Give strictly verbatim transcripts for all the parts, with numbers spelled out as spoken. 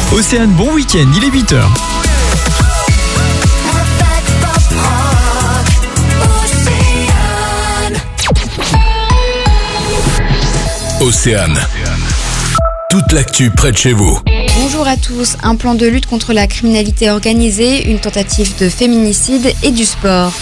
Océane, bon week-end, il est huit heures. Océane. Toute l'actu près de chez vous. Bonjour à tous. Un plan de lutte contre la criminalité organisée, une tentative de féminicide et du sport.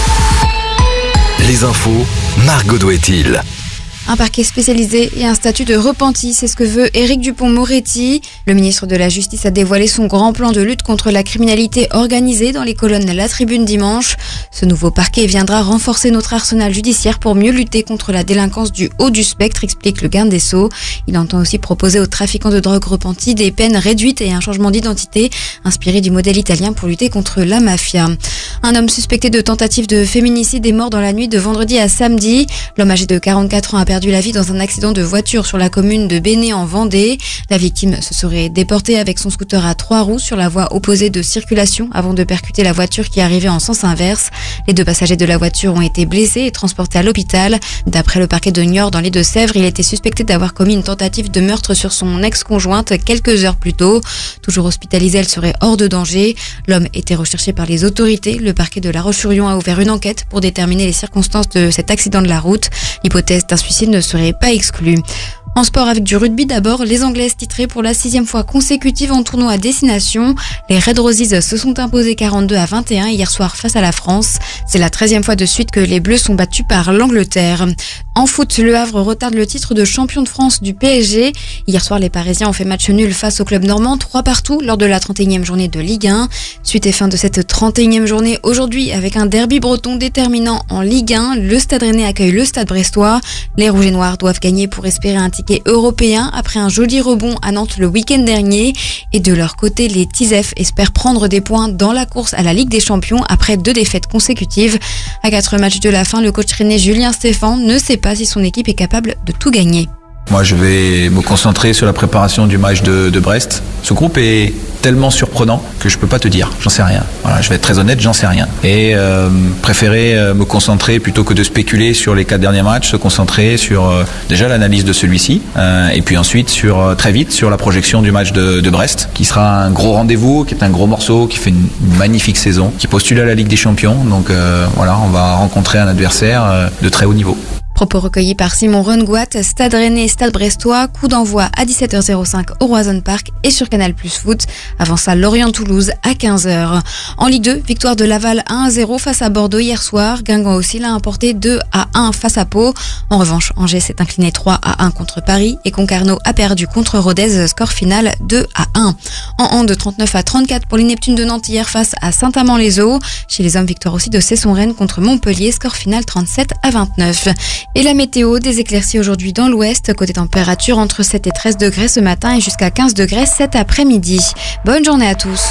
Les infos, Margot Douet-il. Un parquet spécialisé et un statut de repenti, c'est ce que veut Éric Dupond-Moretti. Le ministre de la Justice a dévoilé son grand plan de lutte contre la criminalité organisée dans les colonnes La Tribune dimanche. Ce nouveau parquet viendra renforcer notre arsenal judiciaire pour mieux lutter contre la délinquance du haut du spectre, explique le garde des Sceaux. Il entend aussi proposer aux trafiquants de drogue repentis des peines réduites et un changement d'identité inspiré du modèle italien pour lutter contre la mafia. Un homme suspecté de tentative de féminicide est mort dans la nuit de vendredi à samedi. L'homme âgé de quarante-quatre ans a perdu la vie dans un accident de voiture sur la commune de Béné en Vendée. La victime se serait déportée avec son scooter à trois roues sur la voie opposée de circulation avant de percuter la voiture qui arrivait en sens inverse. Les deux passagers de la voiture ont été blessés et transportés à l'hôpital. D'après le parquet de Niort dans les Deux-Sèvres, il était suspecté d'avoir commis une tentative de meurtre sur son ex-conjointe quelques heures plus tôt. Toujours hospitalisé, elle serait hors de danger. L'homme était recherché par les autorités. Le parquet de La Roche-sur-Yon a ouvert une enquête pour déterminer les circonstances de cet accident de la route. L'hypothèse d'un suicide ne serait pas exclue. En sport avec du rugby d'abord, les Anglaises titrées pour la sixième fois consécutive en tournoi à destination. Les Red Roses se sont imposés quarante-deux à vingt et un hier soir face à la France. C'est la treizième fois de suite que les Bleus sont battus par l'Angleterre. En foot, Le Havre retarde le titre de champion de France du P S G. Hier soir, les Parisiens ont fait match nul face au club normand, trois partout lors de la trente et unième journée de Ligue un. Suite et fin de cette trente et unième journée aujourd'hui avec un derby breton déterminant en Ligue un. Le Stade Rennais accueille le Stade Brestois. Les Rouges et Noirs doivent gagner pour espérer un ticket européen après un joli rebond à Nantes le week-end dernier. Et de leur côté, les Tisef espèrent prendre des points dans la course à la Ligue des Champions après deux défaites consécutives. À quatre matchs de la fin, le coach rennais Julien Stéphan ne sait pas si son équipe est capable de tout gagner. Moi, je vais me concentrer sur la préparation du match de, de Brest. Ce groupe est tellement surprenant que je peux pas te dire. J'en sais rien. Voilà, je vais être très honnête, j'en sais rien. Et euh, préférer euh, me concentrer plutôt que de spéculer sur les quatre derniers matchs, se concentrer sur euh, déjà l'analyse de celui-ci, euh, et puis ensuite sur euh, très vite sur la projection du match de, de Brest, qui sera un gros rendez-vous, qui est un gros morceau, qui fait une, une magnifique saison, qui postule à la Ligue des Champions. Donc euh, voilà, on va rencontrer un adversaire euh, de très haut niveau. Propos recueillis par Simon Rengoat. Stade Rennais, Stade Brestois, coup d'envoi à dix-sept heures cinq au Roison Park et sur Canal Plus Foot. Avant ça, Lorient-Toulouse à quinze heures. En Ligue deux, victoire de Laval un à zéro face à Bordeaux hier soir. Guingamp aussi l'a emporté deux à un face à Pau. En revanche, Angers s'est incliné trois à un contre Paris et Concarneau a perdu contre Rodez, score final deux à un. En hand, trente-neuf à trente-quatre pour les Neptunes de Nantes hier face à Saint-Amand-les-Eaux. Chez les hommes, victoire aussi de Cesson-Rennes contre Montpellier, score final trente-sept à vingt-neuf. Et la météo, des éclaircies aujourd'hui dans l'ouest, côté température entre sept et treize degrés ce matin et jusqu'à quinze degrés cet après-midi. Bonne journée à tous.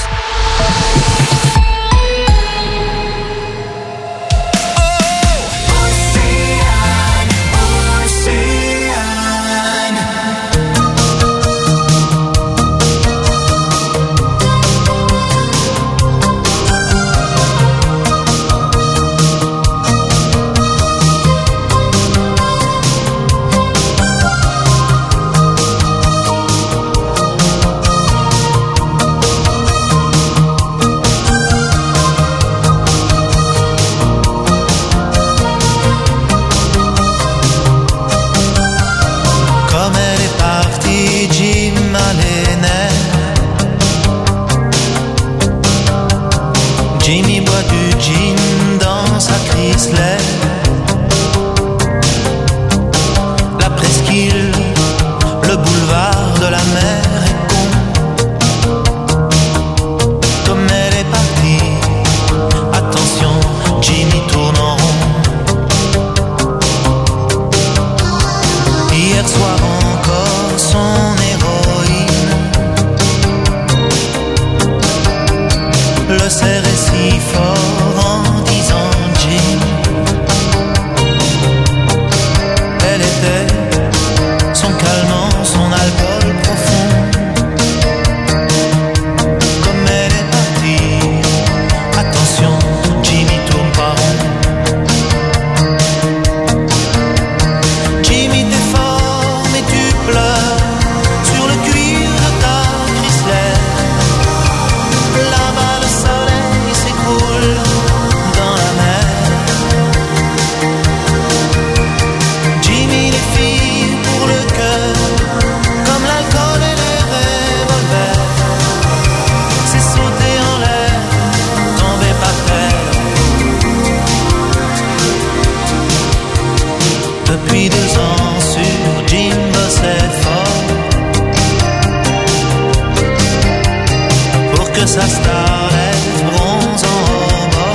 sa starlette bronze en robe.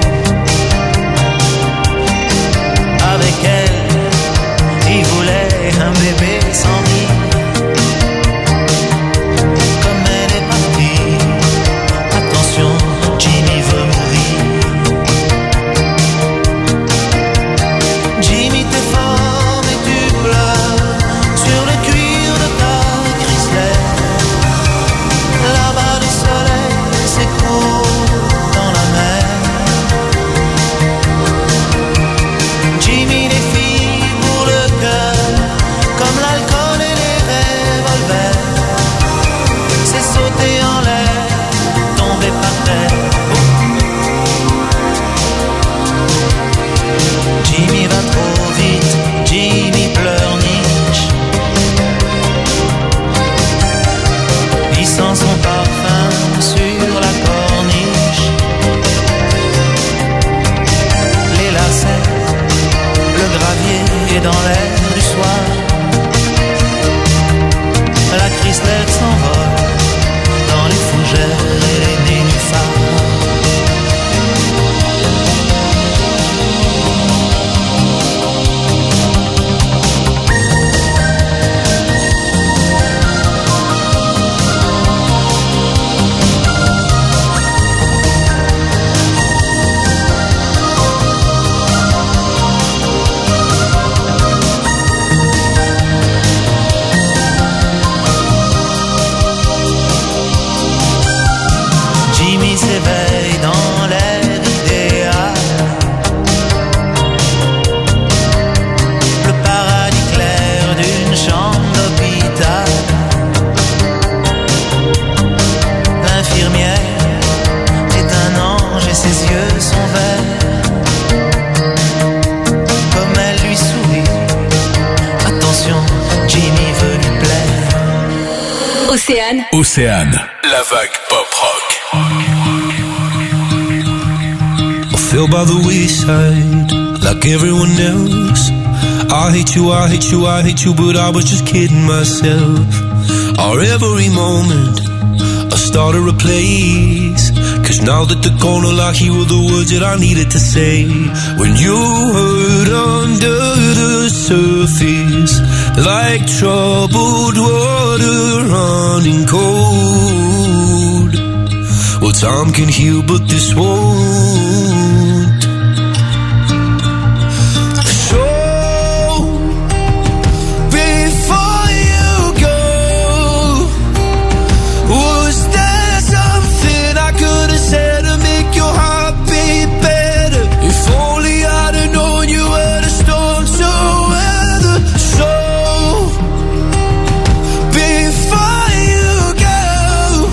Avec elle, il voulait un bébé sans vie. Comme elle est partie, attention, Jimmy veut mourir. Jimmy, t'es fort mais tu pleures sur le cuir de ta Chrysler. Là-bas le soleil s'écroule dans la mer. Jimmy, les filles pour le cœur, comme l'alcool et les revolvers. C'est sauter en l'air, tomber par terre. Jimmy va trop vite, Jimmy pleurniche. Il sent son parfum sur la corniche. Les lacets, le gravier est dans l'air du soir. La Chrysler s'envole dans les fougères et les nénuphars. Jimmy s'éveille dans l'air idéal. Le paradis clair d'une chambre d'hôpital. L'infirmière est un ange et ses yeux sont verts. Comme elle lui sourit, attention, Jimmy veut lui plaire. Océane. Océane, la vague pop rock. I fell by the wayside, like everyone else. I hate you, I hate you, I hate you, but I was just kidding myself. Our every moment, I started a place. Cause now that they're gone, all I hear were the words that I needed to say. When you hurt under the surface, like troubled water running cold. Well, time can heal, but this won't. So, before you go, was there something I could have said to make your heart beat better? If only I'd have known you were the storm to weather. So, before you go,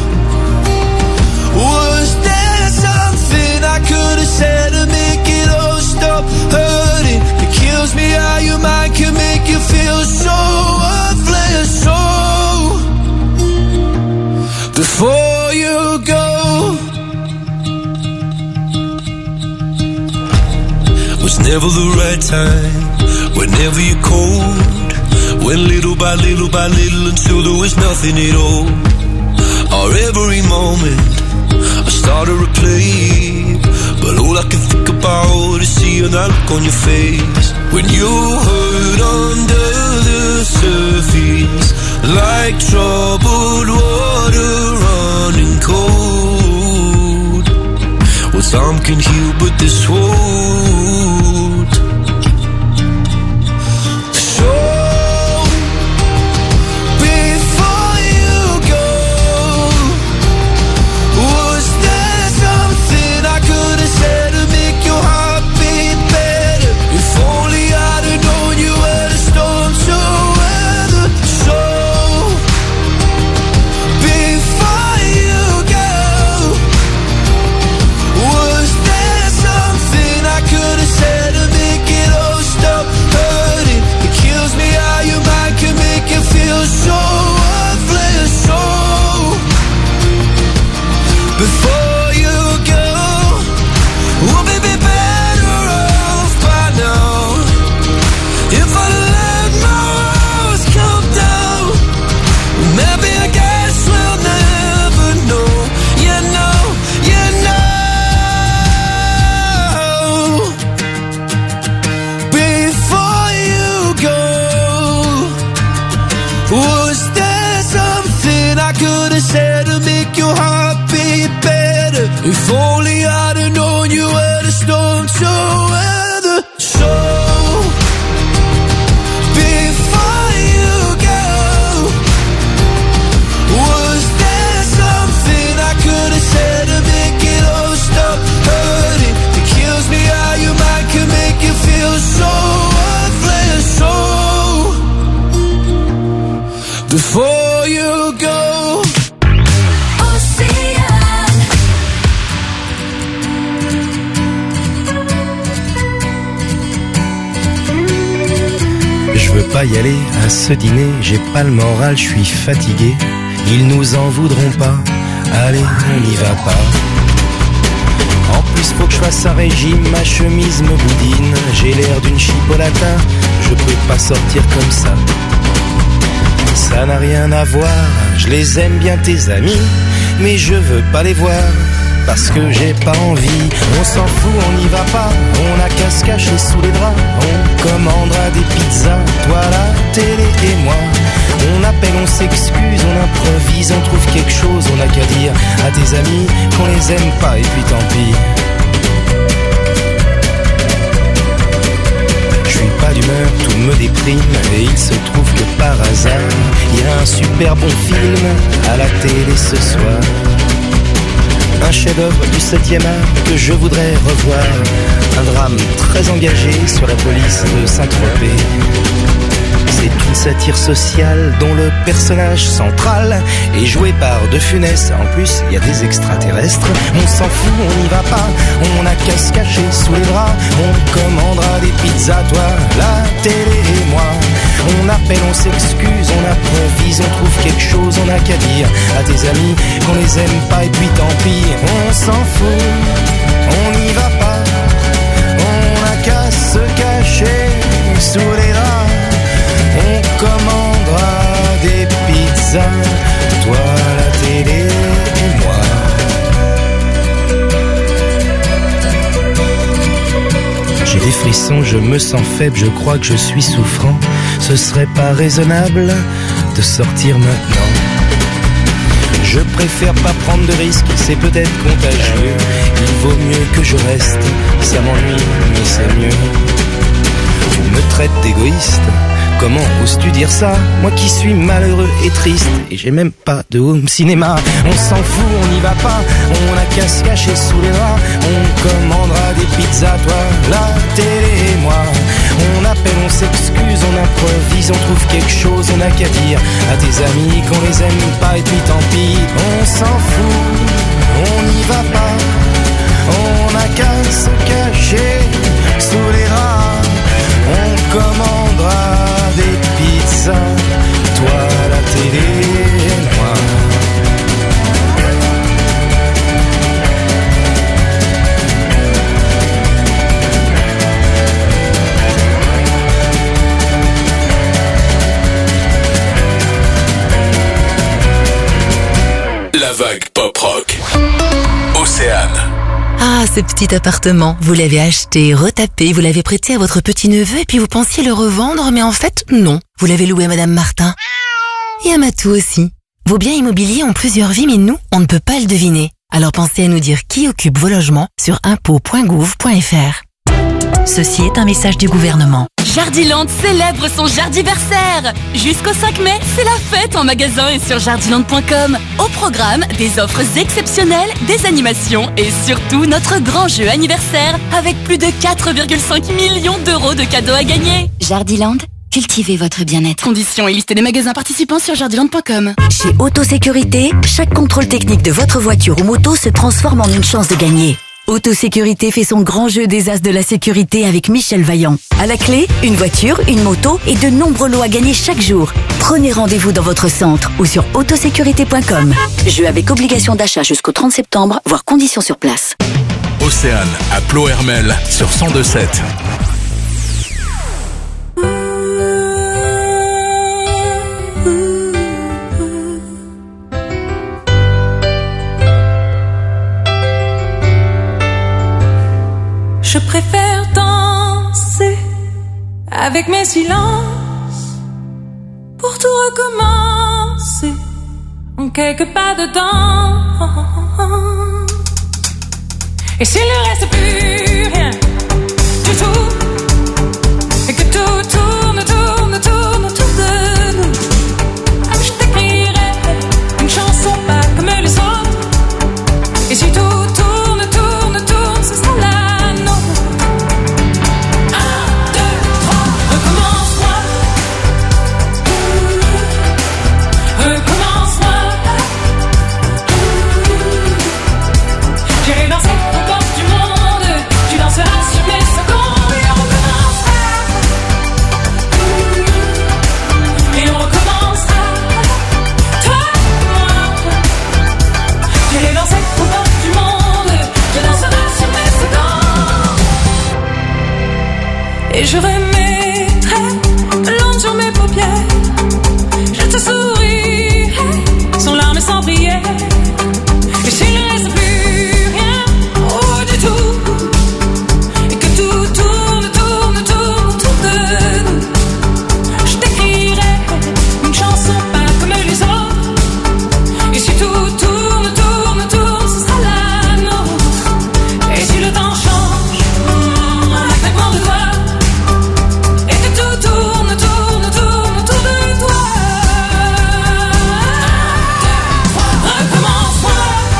was there something I could have said to make it all stop hurting? It kills me how your mind can make you feel so worthless. So, before you go, was never the right time, whenever you're cold. Went little by little by little until there was nothing at all. Our every moment I started to play, but all I can think about is seeing that look on your face. When you hurt under the surface, like troubled water running cold. Well, time can heal, but this won't. So, before you go, was there something I could have said to make your heart beat better? If only I'd have known you were the storm to weather. So, before you go, was there something have said to make your heart beat better. If only I'd have known you were the storm to weather. So before you go, was there something I could have said to make it all stop hurting? It kills me how your mind can make you feel so worthless. So before you go, je veux pas y aller à ce dîner, j'ai pas le moral, je suis fatigué. Ils nous en voudront pas, allez, on n'y va pas. En plus faut que je fasse un régime, ma chemise me boudine. J'ai l'air d'une chipolata, je peux pas sortir comme ça. Ça n'a rien à voir, je les aime bien tes amis, mais je veux pas les voir, parce que j'ai pas envie. On s'en fout, on n'y va pas, on a qu'à se cacher sous les draps. On commandera des pizzas, toi la télé et moi. On appelle, on s'excuse, on improvise, on trouve quelque chose. On a qu'à dire à tes amis qu'on les aime pas et puis tant pis. Je suis pas d'humeur, tout me déprime, et il se trouve que par hasard il y a un super bon film à la télé ce soir. Un chef-d'œuvre du septième art que je voudrais revoir. Un drame très engagé sur la police de Saint-Tropez. C'est une satire sociale dont le personnage central est joué par De Funès. En plus, il y a des extraterrestres. On s'en fout, on n'y va pas. On a qu'à se cacher sous les bras. On commandera des pizzas, toi, la télé et moi. On appelle, on s'excuse, on improvise, on trouve quelque chose. On a qu'à dire à tes amis qu'on les aime pas et puis tant pis. On s'en fout, on n'y va pas. On a qu'à se cacher sous les draps. On commandera des pizzas, toi la télé et moi. J'ai des frissons, je me sens faible, je crois que je suis souffrant. Ce serait pas raisonnable de sortir maintenant. Je préfère pas prendre de risques, c'est peut-être contagieux. Il vaut mieux que je reste, ça m'ennuie, mais c'est mieux. Tu me traites d'égoïste, comment oses-tu dire ça? Moi qui suis malheureux et triste, et j'ai même pas de home cinéma. On s'en fout, on n'y va pas, on a qu'à se cacher sous les draps. On commandera des pizzas, toi, la télé et moi. On appelle, on s'excuse, on improvise, on trouve quelque chose. On a qu'à dire à tes amis qu'on les aime pas et puis tant pis. On s'en fout, on n'y va pas, on a qu'à se cacher sous les draps. On commandera des pizzas, toi la télé et moi. La vague pop-rock. Océane. Ah, ce petit appartement, vous l'avez acheté, retapé, vous l'avez prêté à votre petit-neveu et puis vous pensiez le revendre, mais en fait, non. Vous l'avez loué à Madame Martin. Et à Matou aussi. Vos biens immobiliers ont plusieurs vies, mais nous, on ne peut pas le deviner. Alors pensez à nous dire qui occupe vos logements sur impôts point gouv point fr. Ceci est un message du gouvernement. Jardiland célèbre son jardiversaire. Jusqu'au cinq mai, c'est la fête en magasin et sur jardiland point com. Au programme, des offres exceptionnelles, des animations et surtout notre grand jeu anniversaire avec plus de quatre virgule cinq millions d'euros de cadeaux à gagner. Jardiland, cultivez votre bien-être. Conditions et liste des magasins participants sur jardiland point com. Chez Autosécurité, chaque contrôle technique de votre voiture ou moto se transforme en une chance de gagner. Autosécurité fait son grand jeu des as de la sécurité avec Michel Vaillant. À la clé, une voiture, une moto et de nombreux lots à gagner chaque jour. Prenez rendez-vous dans votre centre ou sur autosécurité point com. Jeu avec obligation d'achat jusqu'au trente septembre, voire conditions sur place. Océane à Plohermel sur cent deux sept. Je préfère danser avec mes silences pour tout recommencer en quelque part dedans. Et s'il ne reste plus rien du tout, et que tout tourne, tourne, tourne autour de nous, je t'écrirai une chanson pas comme les autres. Et si tout tourne, tourne, tourne, ce sera la nôtre. Un, deux, trois, recommence-moi. Recommence-moi. J'irai danser aux portes du monde. Tu danseras sur mes secondes. Et on recommencera. Et on recommencera. Toi et moi. J'irai danser aux portes du monde. Tu danseras sur mes secondes. Et je remettrai l'onde sur mes paupières. Je te sourirai sans larmes et sans prière. Et s'il ne reste plus rien, oh du tout, et que tout tourne, tourne, tourne autour de nous, je t'écrirai une chanson pas comme les autres. Et si tout tourne, tourne, tourne, ce sera la nôtre. Et si le temps change, en un claquement de doigts, et que tout tourne, tourne, tourne autour de toi. Recommence-moi.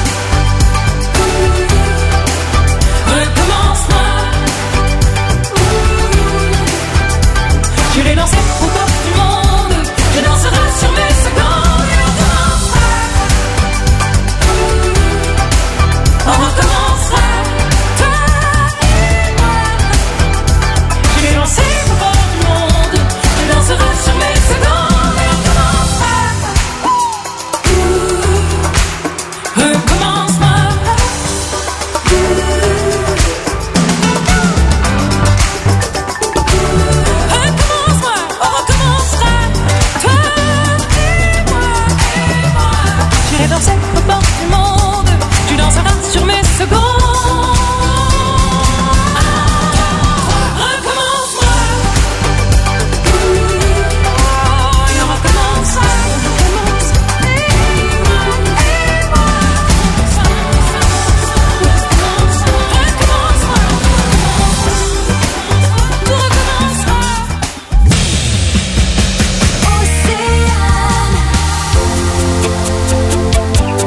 Recommence-moi. J'irai danser aux portes du monde. Je danserai sur mes secondes. Et on recommencera. On recommencera. Toi et moi. J'irai danser aux portes du monde. Je danserai sur mes secondes. Et on recommencera. Recommence-moi. Recommence-moi, on recommencera. Toi et moi, et moi. J'irai danser aux portes du monde. Tu danseras sur mes secondes. Recommence-moi. Et on recommencera. Et moi, et moi. Recommence-moi. Tout recommencera. Océane.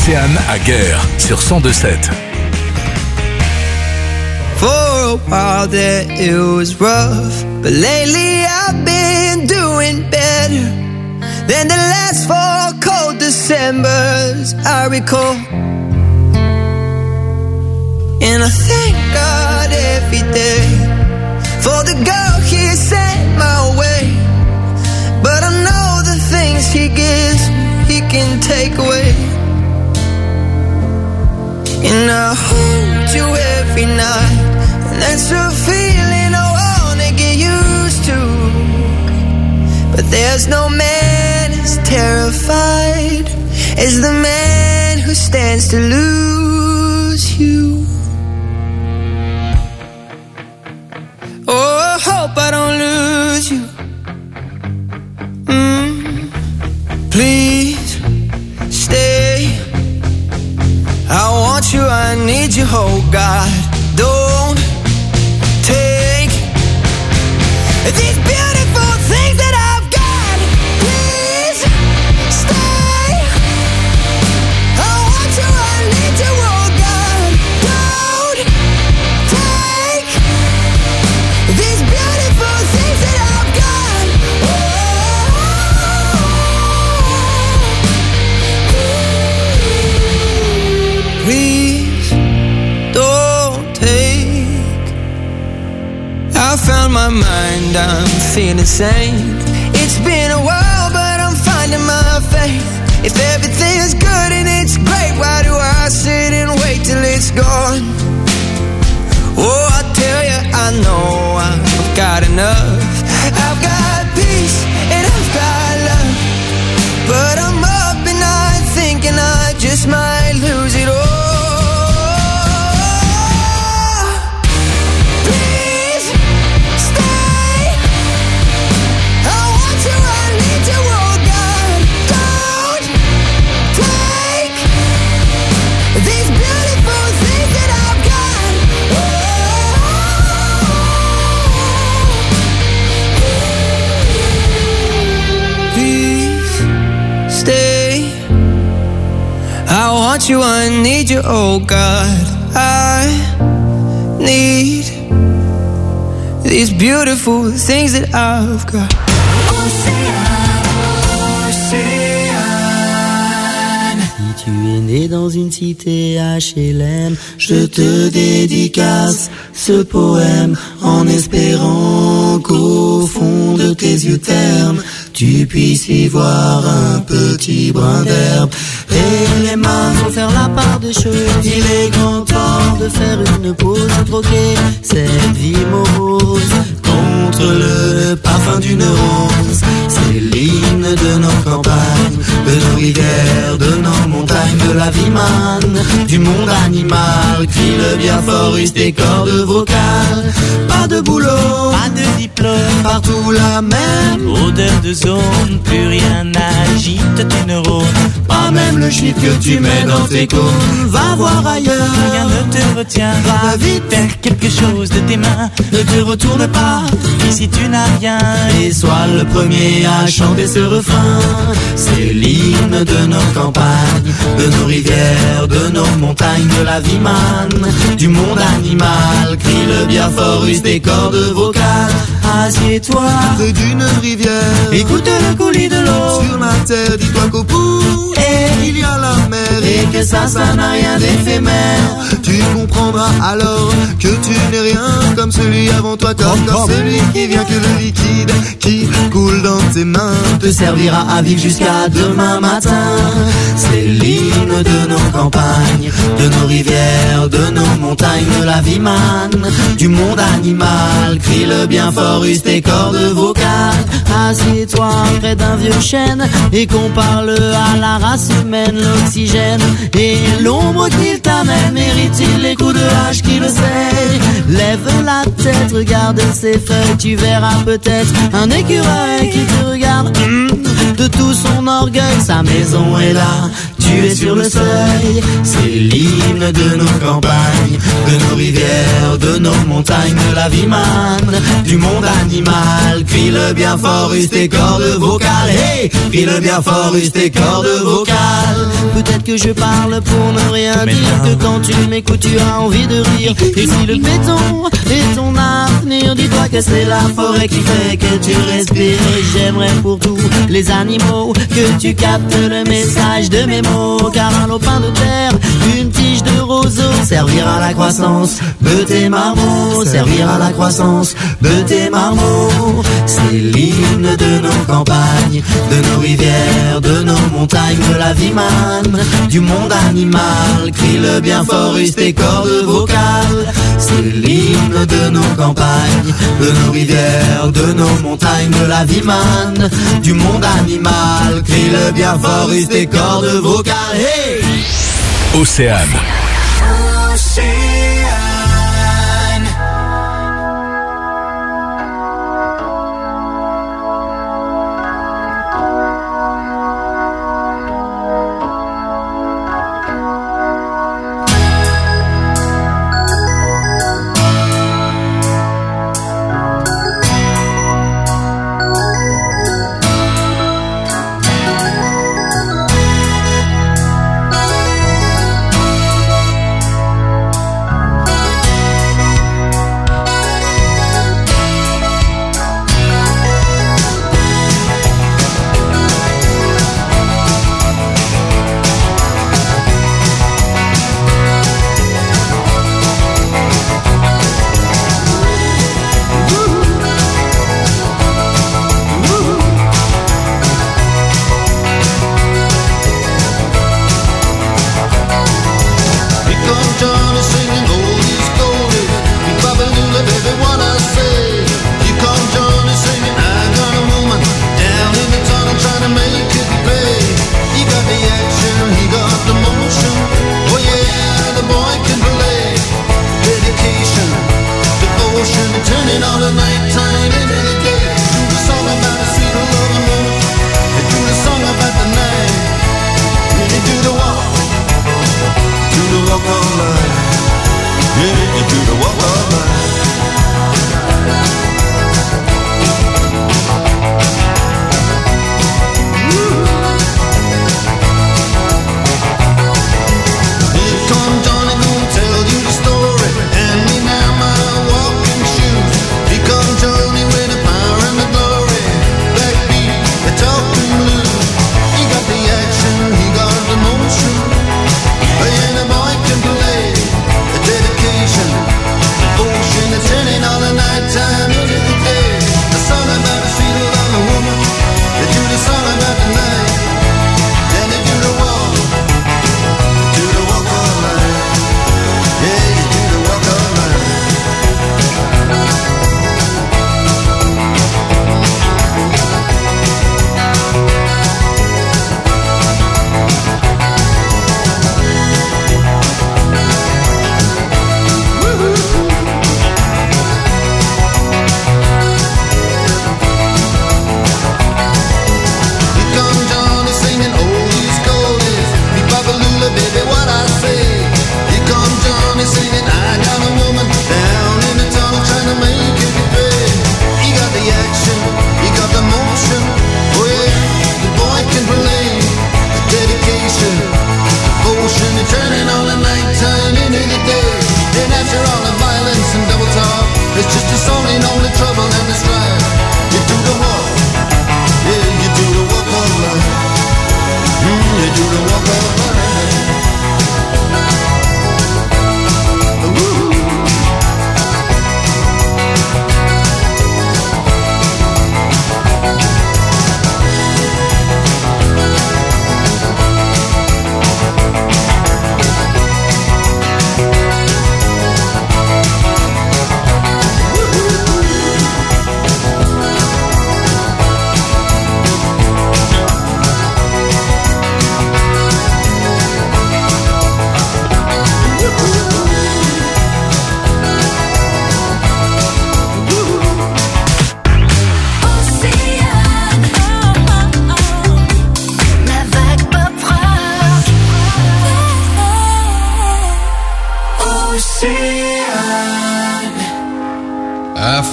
Océane à Guerre sur cent deux sept. For a while there it was rough, but lately I've been doing better than the last four cold Decembers I recall. And I thank God every day for the girl He sent my way. But I know the things He gives He can take away. And I hold you every night, and that's a feeling I wanna get used to. But there's no man as terrified as the man who stands to lose you. Oh, I hope I don't lose you. Mm. Please stay. I want you, I need you, oh God. Don't take these beautiful things that I've got. Please stay. I want you, I need you, oh God. Don't take these beautiful things that I've got. Oh. Please don't take. I found my mind, I'm feeling sane. It's been a while, but I'm finding my faith. If everything is good and it's great, why do I sit and wait till it's gone? Oh, I tell you, I know I've got enough. I've got peace and I've got love, but I'm up and I'm thinking I just might lose it all. Please stay. I want you, I need you, oh God. Don't take these beautiful things that I've got. Please stay. I want you, I need you, oh God. I need these beautiful things that I've got. Si tu es né dans une cité H L M, je te dédicace ce poème en espérant qu'au fond de tes yeux ternes, tu puisses y voir un petit brin d'herbe. Et les mains vont faire la part des choses. Il est grand temps de faire une pause, troquer cette vie morose contre le parfum d'une rose. C'est l'hymne de nos campagnes, de nos rivières, de nos montagnes, de la vie manne, du monde animal. Crie le bien fort, use tes cordes vocales. Pas de boulot, pas de diplôme, partout la même odeur de zone. Plus rien n'agite tes neurones, pas même le shit que tu mets dans tes cônes. Va voir ailleurs, rien ne te retient. Va vite faire quelque chose de tes mains. Ne te retourne pas, ici tu n'as rien. Et sois le premier à chanter ce refrain. C'est l'hymne de nos campagnes, de nos rivières, de nos montagnes, de la vie manne, du monde animal. Crie le bien fort, use tes cordes vocales. Assieds-toi près d'une rivière, écoute le coulis de l'eau. Sur ma terre, dis-toi qu'au bout et il y a la mer, et que ça, ça n'a rien d'éphémère. Tu comprendras alors que tu n'es rien comme celui avant toi, comme, comme celui qui vient, que le liquide qui coule dans tes mains te servira à vivre jusqu'à demain matin. C'est l'hymne de nos campagnes, de nos rivières, de nos montagnes, de la vie manne, du monde animal. Crie le bien fort, use tes cordes vocales. Assieds-toi près d'un vieux chêne et qu'on parle à la race humaine. L'oxygène et l'ombre qu'il t'amène, mérite-t-il les coups de hache qui le sait? Lève la tête, regarde ses feuilles, tu verras peut-être un écureuil qui te regarde. Mmh, de tout son orgueil, sa maison est là, tu es sur le seuil. C'est l'hymne l'hymne de nos campagnes, de nos rivières, de nos montagnes, de la vie manne, du monde animal. Crie-le bien fort, use tes cordes vocales. Hey, crie-le bien fort, use tes cordes vocales. Peut-être que je parle pour ne rien dire, que quand tu m'écoutes tu as envie de rire. Et si le béton est ton avenir, dis-toi que c'est la forêt qui fait que tu respires. J'aimerais pour tous les animaux que tu captes le message de mes mots, car un lopin de terre, une tige de roseau servir à la croissance de tes marmots, servir à la croissance de tes marmots. C'est l'hymne de nos campagnes, de nos rivières, de nos montagnes, de la vie manne, du monde animal. Crie-le bien fort, use tes cordes vocales. C'est l'hymne de nos campagnes, de nos rivières, de nos montagnes, de la vie manne, du monde animal. Crie-le bien fort, use tes cordes vocales. Hey! Océane.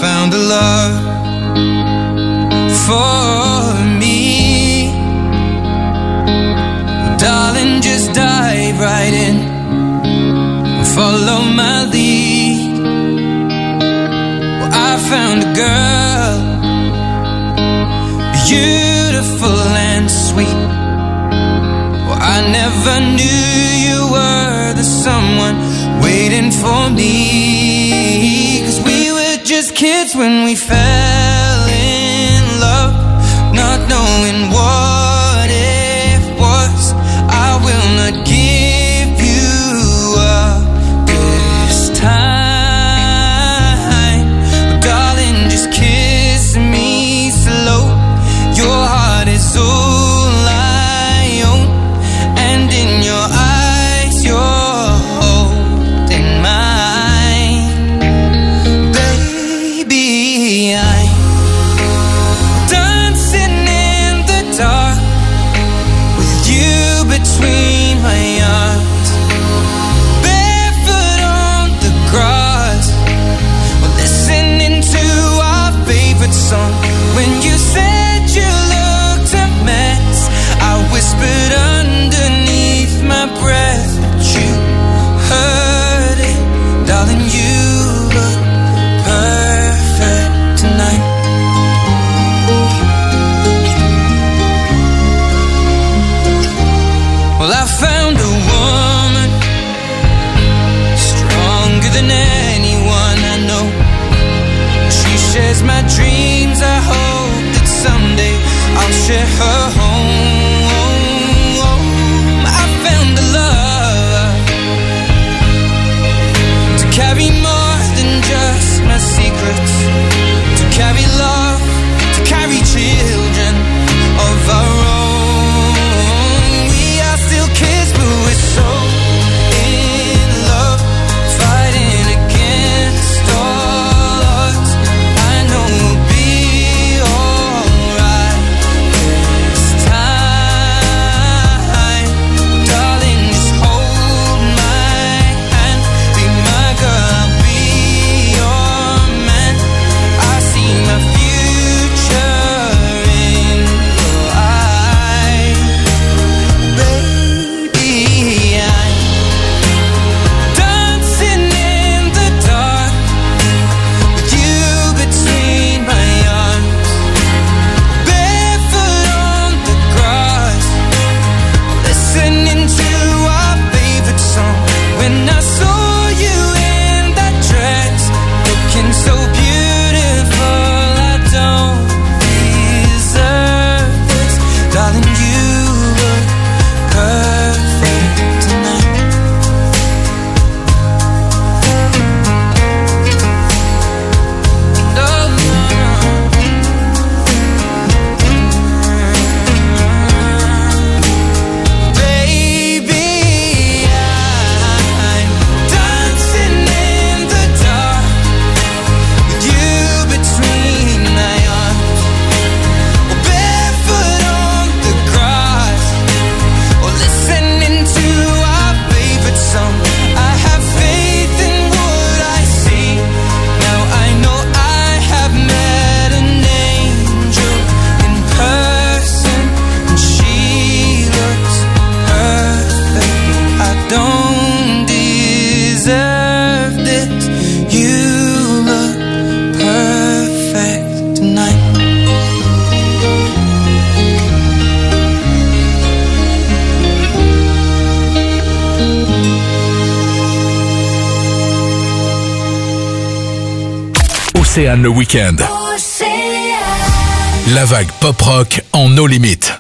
found a love for me. Darling, just dive right in and follow my lead. Well, I found a girl, beautiful and sweet. Well, I never knew you were the someone waiting for me. 'Cause we were just kids when we fell in love, not knowing what it was. I will not give you up this time, darling, just kiss me slow. Your heart is all I own, and in your eyes you're holding mine. Baby, I'm dancing in the dark with you between my arms, barefoot on the grass, we're listening to our favorite song. When you said you looked a mess, I whispered underneath my breath, but you heard it. Darling, you look perfect tonight. Well, I found a woman stronger than anyone I know. She shares my dreams. I hope that someday I'll share her home. I found a love to carry more than just my secrets, to carry love, to carry children of our own. We are still kids, but we're so in love, fighting against all odds. I know we'll be alright this time. Darling, just hold my hand, be my girl, I'll be your man. I see my future in your eyes. Baby, I'm dancing in the dark with you between my arms, barefoot on the grass, listening to our favorite song. When I saw you in that dress, looking so beautiful, I don't deserve this. Darling, you look perfect tonight. No, no, baby, I'm dancing in the dark with you between my arms, or barefoot on the grass, or listening to our favorite song. I have faith in what I see. Now I know I have met an angel in person, and she looks perfect. I don't deserve this. You look perfect tonight. Océane le week-end. La vague pop-rock en no limite.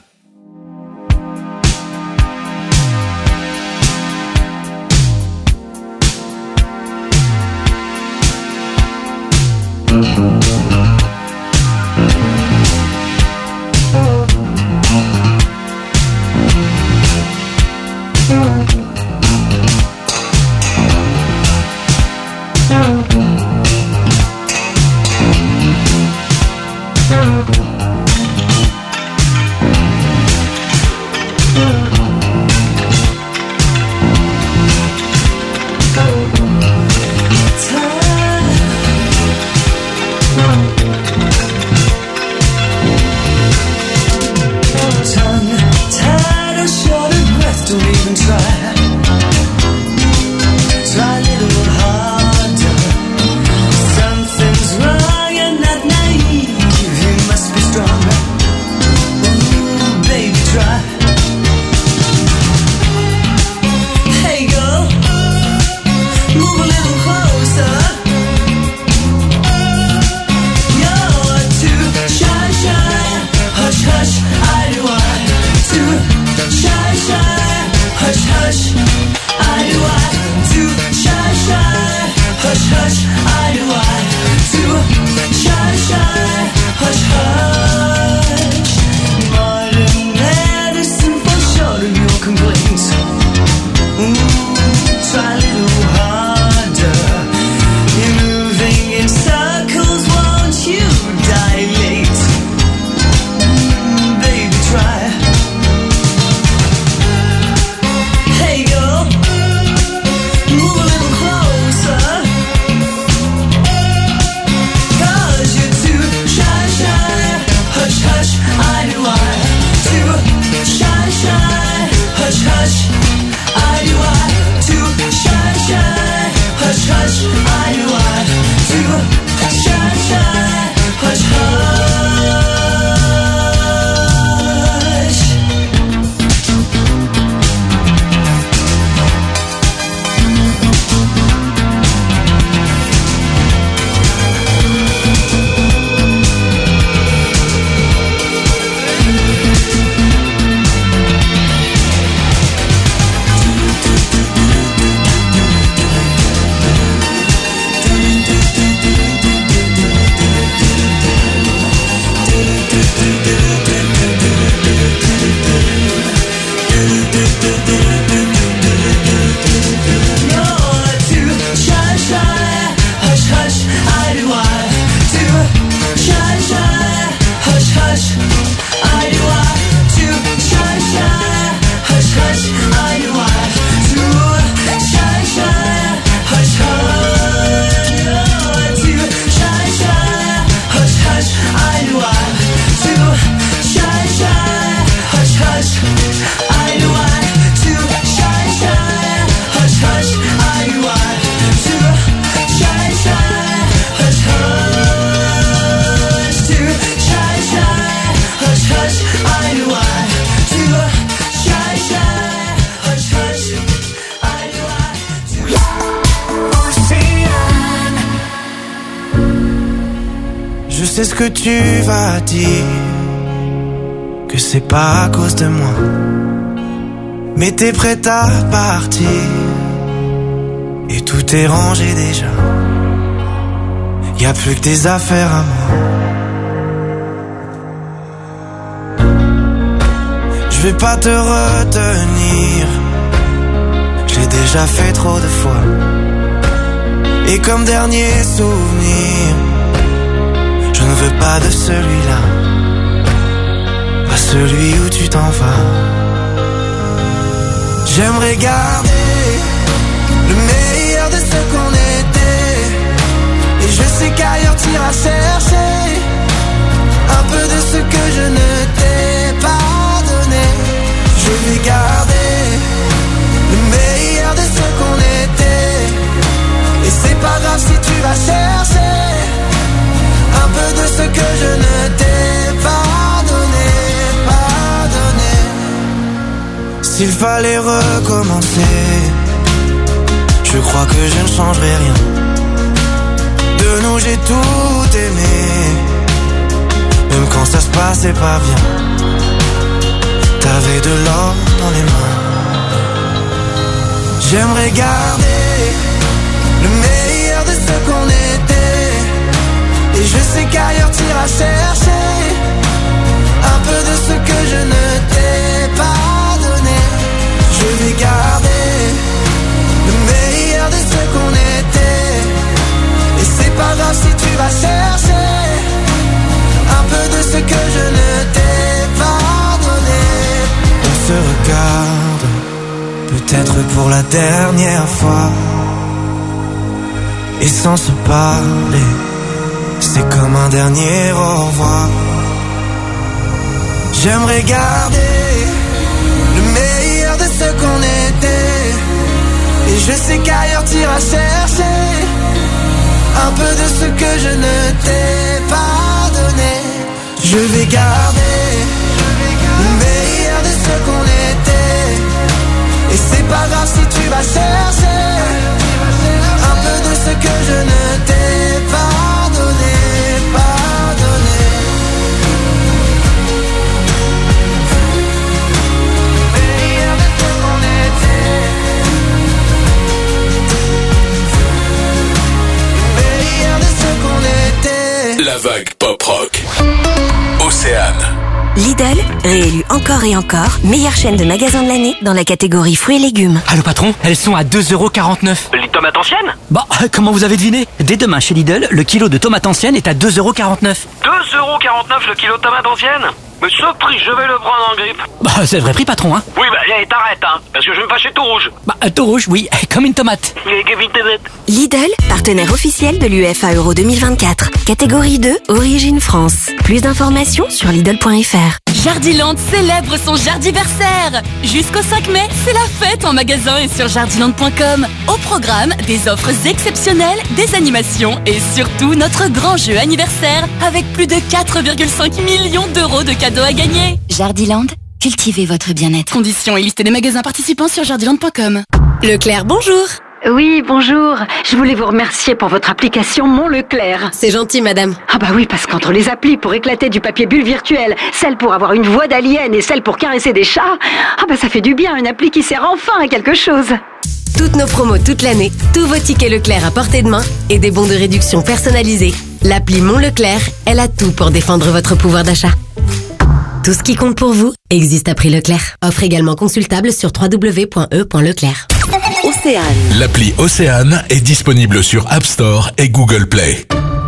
sais ce que tu vas dire, que c'est pas à cause de moi. Mais t'es prête à partir, et tout est rangé déjà. Y'a plus que des affaires à moi. Je vais pas te retenir, je l'ai déjà fait trop de fois. Et comme dernier souvenir, je ne veux pas de celui-là, pas celui où tu t'en vas. J'aimerais garder le meilleur de ce qu'on était, et je sais qu'ailleurs t'iras chercher un peu de ce que je ne t'ai pas donné. Je vais garder le meilleur de ce qu'on était, et c'est pas grave si tu vas chercher un peu de ce que je ne t'ai pas donné, pas donné. S'il fallait recommencer, je crois que je ne changerai rien. De nous j'ai tout aimé, même quand ça se passait pas bien. T'avais de l'or dans les mains. J'aimerais garder le meilleur de ce qu'on était, et je sais qu'ailleurs t'iras chercher un peu de ce que je ne t'ai pas donné. Je vais garder le meilleur de ce qu'on était, et c'est pas grave si tu vas chercher un peu de ce que je ne t'ai pas donné. On se regarde, peut-être pour la dernière fois, et sans se parler, c'est comme un dernier au revoir. J'aimerais garder le meilleur de ce qu'on était, et je sais qu'ailleurs t'iras chercher un peu de ce que je ne t'ai pas donné. Je vais garder le meilleur de ce qu'on était, et c'est pas grave si tu vas chercher un peu de ce que je ne t'ai pas donné, pas donné. Meilleur de ce qu'on était, meilleur de ce qu'on était. La vague pop rock. Océane. Lidl, réélu encore et encore, meilleure chaîne de magasins de l'année dans la catégorie fruits et légumes. Allô patron, elles sont à deux euros quarante-neuf. Les tomates anciennes? Bah, comment vous avez deviné? Dès demain chez Lidl, le kilo de tomates anciennes est à deux euros quarante-neuf. deux euros quarante-neuf le kilo de tomates anciennes? Mais ce prix, je vais le prendre en grippe. Bah, c'est le vrai prix patron, hein. Oui, bah, allez, t'arrêtes, hein, parce que je vais me fâcher tout rouge. Bah, tout rouge, oui, comme une tomate. Lidl, partenaire officiel de l'U E F A Euro deux mille vingt-quatre. Catégorie deux, Origine France. Plus d'informations sur Lidl point F R. Jardiland célèbre son Jardiversaire. Jusqu'au cinq mai, c'est la fête en magasin et sur jardiland point com. Au programme, des offres exceptionnelles, des animations et surtout notre grand jeu anniversaire avec plus de quatre virgule cinq millions d'euros de cadeaux à gagner. Jardiland, cultivez votre bien-être. Conditions et liste des magasins participants sur jardiland point com. Leclerc, bonjour. Oui, bonjour. Je voulais vous remercier pour votre application Mon Leclerc. C'est gentil, madame. Ah bah oui, parce qu'entre les applis pour éclater du papier bulle virtuel, celle pour avoir une voix d'alien et celle pour caresser des chats, ah bah ça fait du bien, une appli qui sert enfin à quelque chose. Toutes nos promos toute l'année, tous vos tickets Leclerc à portée de main et des bons de réduction personnalisés. L'appli Mon Leclerc, elle a tout pour défendre votre pouvoir d'achat. Tout ce qui compte pour vous existe à prix Leclerc. Offre également consultable sur w w w point e point leclerc. Océane. L'appli Océane est disponible sur App Store et Google Play.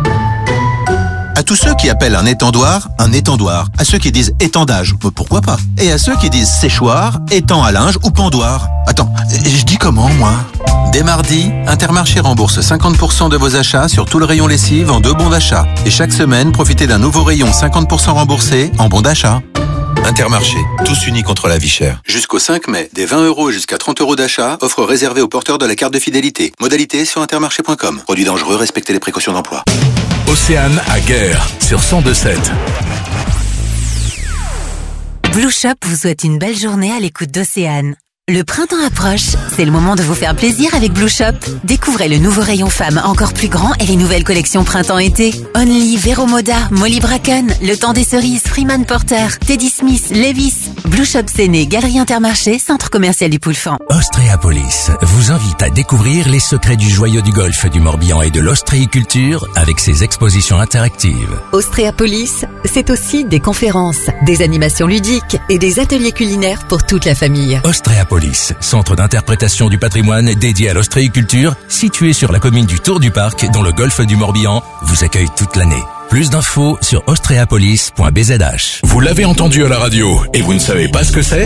À tous ceux qui appellent un étendoir, un étendoir. À ceux qui disent étendage, pourquoi pas. Et à ceux qui disent séchoir, étang à linge ou pendoir. Attends, je dis comment, moi? Dès mardi, Intermarché rembourse cinquante pour cent de vos achats sur tout le rayon lessive en deux bons d'achat. Et chaque semaine, profitez d'un nouveau rayon cinquante pour cent remboursé en bons d'achat. Intermarché, tous unis contre la vie chère. Jusqu'au cinq mai, des vingt euros jusqu'à trente euros d'achat, offre réservée aux porteurs de la carte de fidélité. Modalité sur intermarché point com. Produit dangereux, respectez les précautions d'emploi. Océane à Guerre sur cent deux sept. Blue Shop vous souhaite une belle journée à l'écoute d'Océane. Le printemps approche, c'est le moment de vous faire plaisir avec Blue Shop. Découvrez le nouveau rayon femme encore plus grand et les nouvelles collections printemps-été. Only, Vero Moda, Molly Bracken, Le Temps des Cerises, Freeman Porter, Teddy Smith, Levis. Blue Shop Séné, Galerie Intermarché, Centre Commercial du Poulfan. Ostréapolis vous invite à découvrir les secrets du joyau du golfe du Morbihan et de l'ostréiculture avec ses expositions interactives. Ostréapolis, c'est aussi des conférences, des animations ludiques et des ateliers culinaires pour toute la famille. Ostréapolis, centre d'interprétation du patrimoine dédié à l'ostréiculture, situé sur la commune du Tour du Parc dans le golfe du Morbihan, vous accueille toute l'année. Plus d'infos sur ostréapolis point b z h. Vous l'avez entendu à la radio et vous ne savez pas ce que c'est ?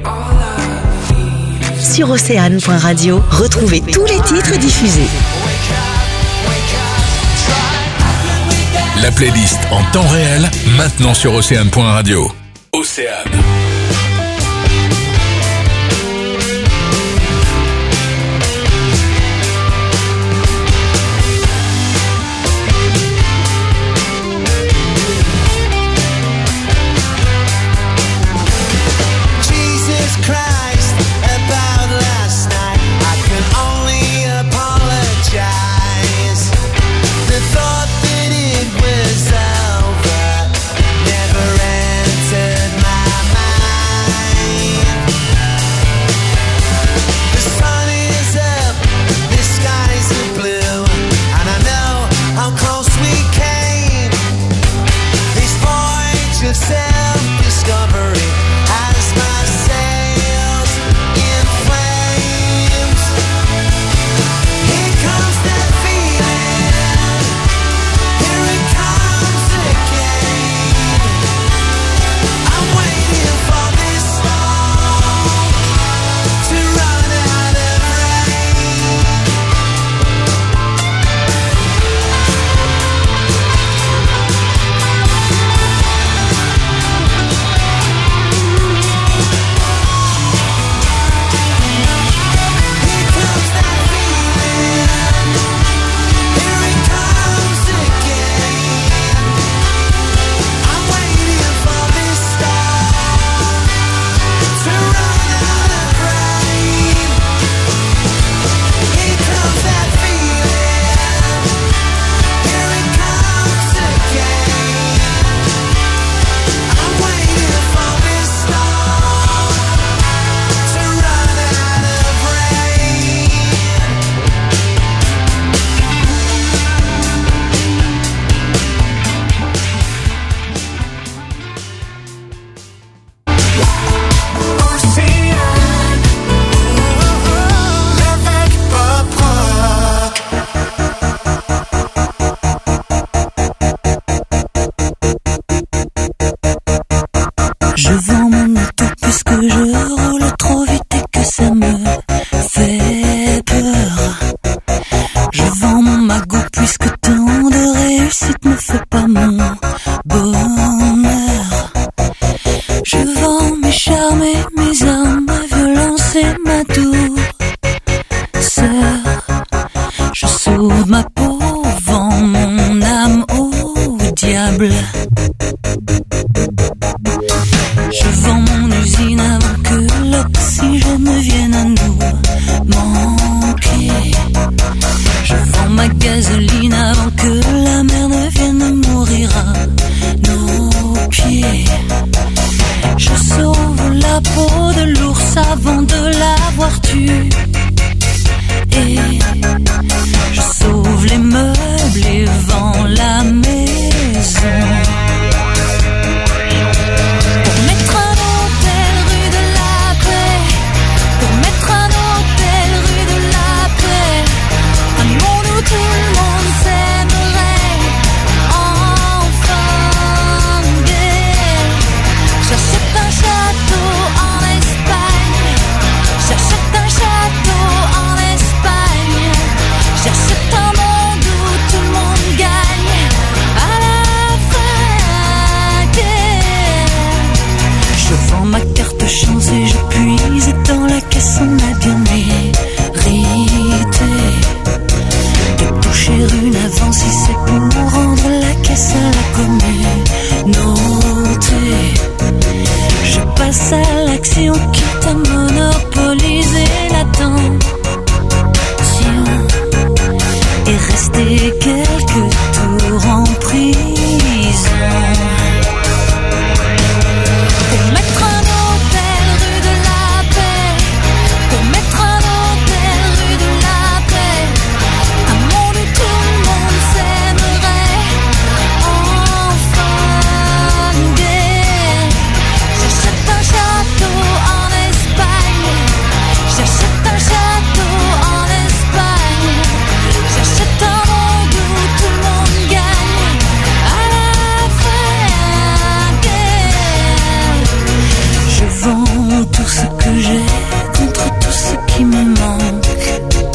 Sur océane point radio, retrouvez tous les titres diffusés. La playlist en temps réel, maintenant sur océane point radio. Océane. Château en Espagne. que tout rend prison. Pour mettre un hôtel rue de la paix, pour mettre un hôtel rue de la paix, un monde où tout le monde s'aimerait, enfin gay. J'achète un château en Espagne, j'achète un château en Espagne, j'achète un monde où tout le monde gagne, à la fin gay. Je vends tout ce que j'ai contre tout ce qui me manque.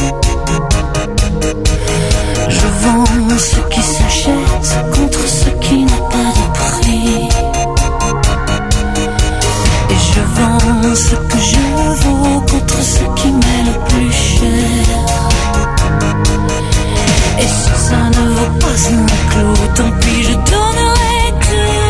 Je vends ce qui s'achète contre ce qui n'a pas de prix. Et je vends ce que je vaux contre ce qui m'est le plus cher. Et si ça ne vaut pas un clou, tant pis, je donnerai tout.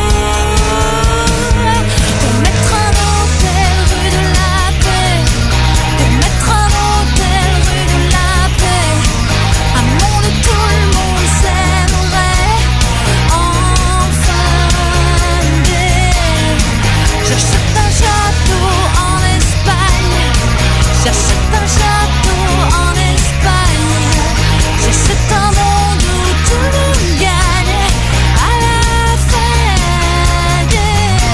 Pour mettre un hôtel rue de la paix, pour mettre un hôtel rue de la paix, un monde où tout le monde s'aimerait, enfin gay. J'achète un château en Espagne, j'achète un château en Espagne, j'achète un monde où tout le monde gagne, à la fin gay.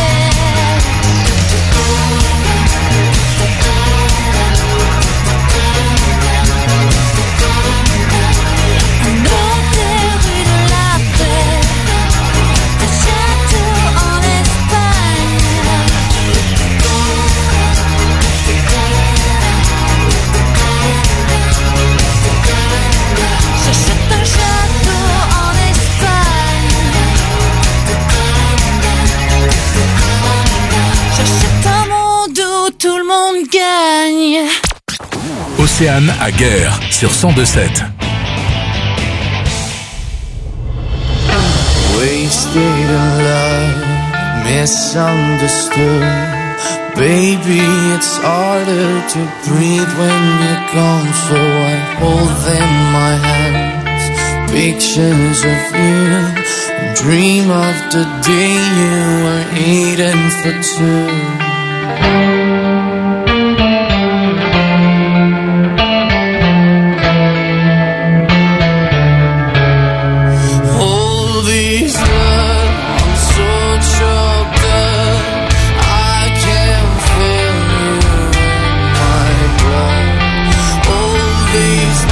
Un hôtel rue de la paix, un château en Espagne. J'achète un château en Espagne, j'achète un monde où tout le monde gagne. Océane à guerre sur cent deux sept. Wasted in love, misunderstood. Baby, it's harder to breathe when you're gone, so I hold in my hands pictures of you and dream of the day you were eating for two. All these love, I'm so choked up, I can feel you in my blood. All these